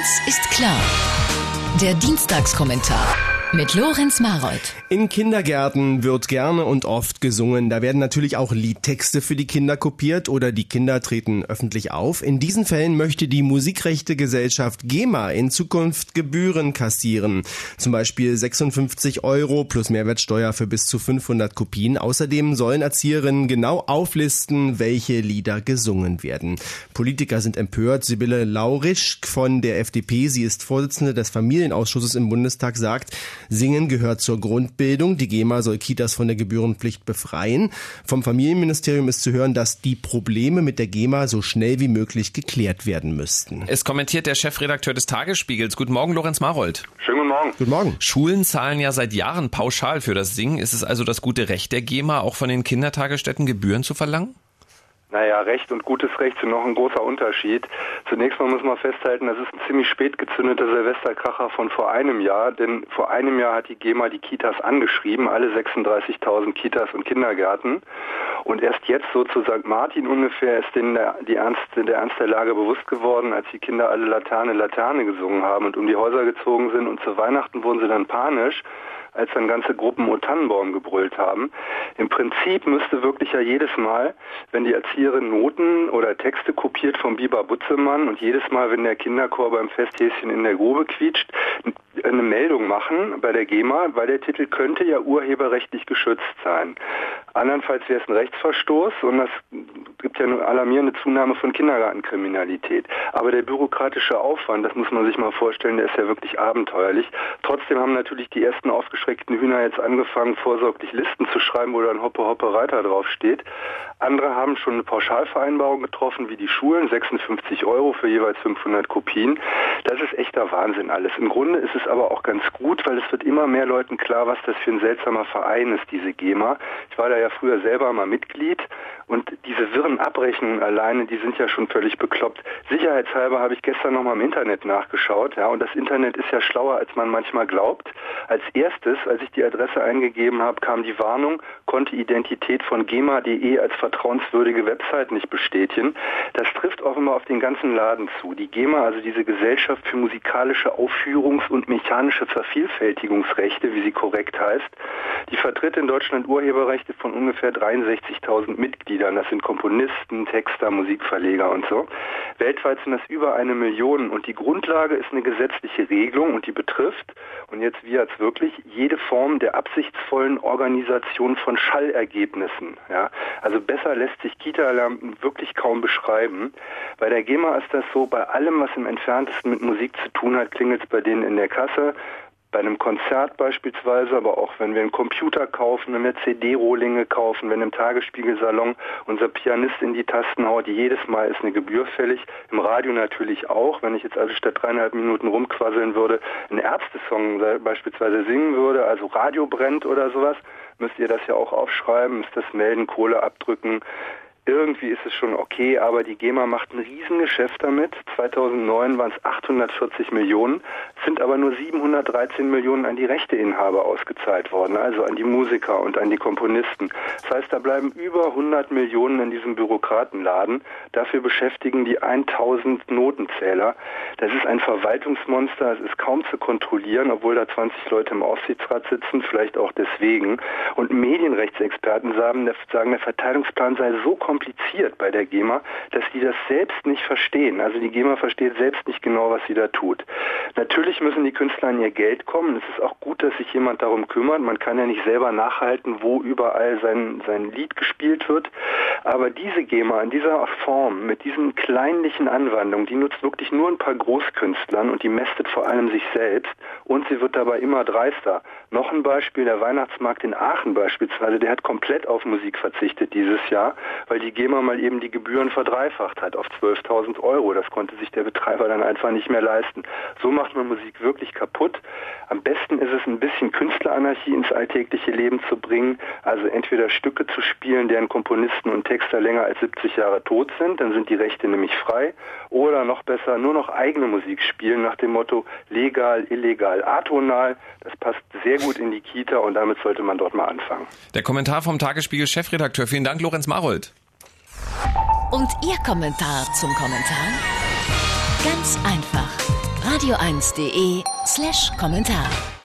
Eins ist klar. Der Dienstagskommentar mit Lorenz Marold. In Kindergärten wird gerne und oft gesungen. Da werden natürlich auch Liedtexte für die Kinder kopiert oder die Kinder treten öffentlich auf. In diesen Fällen möchte die Musikrechtegesellschaft GEMA in Zukunft Gebühren kassieren. Zum Beispiel 56 € plus Mehrwertsteuer für bis zu 500 Kopien. Außerdem sollen Erzieherinnen genau auflisten, welche Lieder gesungen werden. Politiker sind empört. Sibylle Laurisch von der FDP, sie ist Vorsitzende des Familienausschusses im Bundestag, sagt, Singen gehört zur Grundbildung. Die GEMA soll Kitas von der Gebührenpflicht befreien. Vom Familienministerium ist zu hören, dass die Probleme mit der GEMA so schnell wie möglich geklärt werden müssten. Es kommentiert der Chefredakteur des Tagesspiegels. Guten Morgen, Lorenz Marold. Schönen guten Morgen. Guten Morgen. Schulen zahlen ja seit Jahren pauschal für das Singen. Ist es also das gute Recht der GEMA, auch von den Kindertagesstätten Gebühren zu verlangen? Naja, Recht und gutes Recht sind noch ein großer Unterschied. Zunächst mal muss man festhalten, das ist ein ziemlich spät gezündeter Silvesterkracher von vor einem Jahr, denn vor einem Jahr hat die GEMA die Kitas angeschrieben, alle 36.000 Kitas und Kindergärten. Und erst jetzt, so zu St. Martin ungefähr, ist denen der Ernst der Lage bewusst geworden, als die Kinder alle Laterne, Laterne gesungen haben und um die Häuser gezogen sind. Und zu Weihnachten wurden sie dann panisch, als dann ganze Gruppen O Tannenbaum gebrüllt haben. Im Prinzip müsste wirklich ja jedes Mal, wenn die Erzieherin Noten oder Texte kopiert vom Biber Butzemann und jedes Mal, wenn der Kinderchor beim Festhäschen in der Grube quietscht, eine Meldung machen bei der GEMA, weil der Titel könnte ja urheberrechtlich geschützt sein. Andernfalls wäre es ein Rechtsverstoß und das gibt ja eine alarmierende Zunahme von Kindergartenkriminalität. Aber der bürokratische Aufwand, das muss man sich mal vorstellen, der ist ja wirklich abenteuerlich. Trotzdem haben natürlich die ersten aufgeschreckten Hühner jetzt angefangen, vorsorglich Listen zu schreiben, wo dann Hoppe Hoppe Reiter draufsteht. Andere haben schon eine Pauschalvereinbarung getroffen, wie die Schulen, 56 € für jeweils 500 Kopien. Das ist echter Wahnsinn alles. Im Grunde ist es aber auch ganz gut, weil es wird immer mehr Leuten klar, was das für ein seltsamer Verein ist, diese GEMA. Ich war da ja früher selber mal Mitglied und diese wirren Abrechnungen alleine, die sind ja schon völlig bekloppt. Sicherheitshalber habe ich gestern noch mal im Internet nachgeschaut, ja, und das Internet ist ja schlauer, als man manchmal glaubt. Als erstes, als ich die Adresse eingegeben habe, kam die Warnung, konnte Identität von GEMA.de als vertrauenswürdige Website nicht bestätigen. Das trifft offenbar auf den ganzen Laden zu. Die GEMA, also diese Gesellschaft für musikalische Aufführungs- und mechanische Vervielfältigungsrechte, wie sie korrekt heißt, die vertritt in Deutschland Urheberrechte von ungefähr 63.000 Mitgliedern. Das sind Komponisten, Texter, Musikverleger und so. Weltweit sind das über 1 Million und die Grundlage ist eine gesetzliche Regelung und die betrifft, und jetzt wie jetzt wirklich, jede Form der absichtsvollen Organisation von Schallergebnissen. Ja? Also besser lässt sich Kita-Lärm wirklich kaum beschreiben. Bei der GEMA ist das so, bei allem, was im Entferntesten mit Musik zu tun hat, klingelt es bei denen in der Kasse. Bei einem Konzert beispielsweise, aber auch wenn wir einen Computer kaufen, wenn wir CD-Rohlinge kaufen, wenn im Tagesspiegelsalon unser Pianist in die Tasten haut, jedes Mal ist eine Gebühr fällig. Im Radio natürlich auch. Wenn ich jetzt also statt 3,5 Minuten rumquasseln würde, einen Ärzte-Song beispielsweise singen würde, also Radio brennt oder sowas, müsst ihr das ja auch aufschreiben, müsst das melden, Kohle abdrücken. Irgendwie ist es schon okay, aber die GEMA macht ein Riesengeschäft damit. 2009 waren es 840 Millionen, sind aber nur 713 Millionen an die Rechteinhaber ausgezahlt worden, also an die Musiker und an die Komponisten. Das heißt, da bleiben über 100 Millionen in diesem Bürokratenladen. Dafür beschäftigen die 1000 Notenzähler. Das ist ein Verwaltungsmonster, es ist kaum zu kontrollieren, obwohl da 20 Leute im Aufsichtsrat sitzen, vielleicht auch deswegen. Und Medienrechtsexperten sagen, der Verteilungsplan sei so kompliziert bei der GEMA, dass die das selbst nicht verstehen. Also die GEMA versteht selbst nicht genau, was sie da tut. Natürlich müssen die Künstler an ihr Geld kommen. Es ist auch gut, dass sich jemand darum kümmert. Man kann ja nicht selber nachhalten, wo überall sein Lied gespielt wird. Aber diese GEMA in dieser Form, mit diesen kleinlichen Anwandlungen, die nutzt wirklich nur ein paar Großkünstlern und die mästet vor allem sich selbst. Und sie wird dabei immer dreister. Noch ein Beispiel, der Weihnachtsmarkt in Aachen beispielsweise, der hat komplett auf Musik verzichtet dieses Jahr, weil die GEMA mal eben die Gebühren verdreifacht hat auf 12.000 €. Das konnte sich der Betreiber dann einfach nicht mehr leisten. So macht man Musik wirklich kaputt. Am besten ist es, ein bisschen Künstleranarchie ins alltägliche Leben zu bringen, also entweder Stücke zu spielen, deren Komponisten und Texter länger als 70 Jahre tot sind, dann sind die Rechte nämlich frei, oder noch besser, nur noch eigene Musik spielen nach dem Motto legal, illegal, atonal. Das passt sehr gut in die Kita und damit sollte man dort mal anfangen. Der Kommentar vom Tagesspiegel-Chefredakteur. Vielen Dank, Lorenz Marold. Und Ihr Kommentar zum Kommentar? Ganz einfach. radio1.de/Kommentar